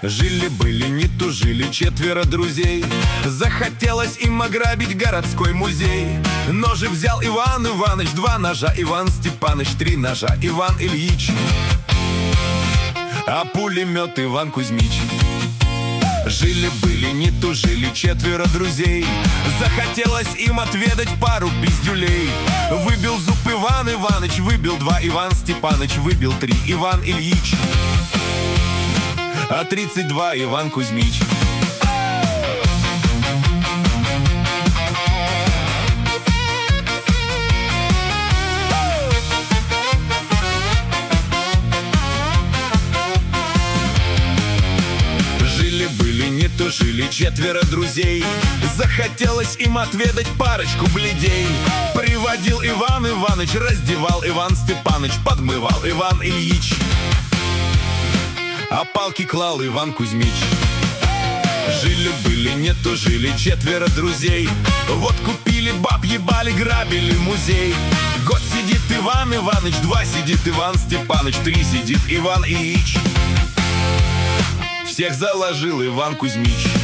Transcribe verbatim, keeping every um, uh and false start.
Жили-были, не тужили четверо друзей. Захотелось им ограбить городской музей. Ножи взял Иван Иваныч, два ножа Иван Степаныч, три ножа Иван Ильич, а пулемет Иван Кузьмич. Жили-были, не тужили четверо друзей. Захотелось им отведать пару пиздюлей. Выбил зуб Иван Иваныч, выбил два Иван Степаныч, выбил три Иван Ильич, а тридцать два Иван Кузьмич. Жили-были, не тужили четверо друзей. Захотелось им отведать парочку бледей. Приводил Иван Иваныч, раздевал Иван Степаныч, подмывал Иван Ильич, а палки клал Иван Кузьмич. Жили-были, не тужили четверо друзей. Вот купили баб, ебали, грабили музей. Год сидит Иван Иваныч, два сидит Иван Степаныч, три сидит Иван Ильич, всех заложил Иван Кузьмич.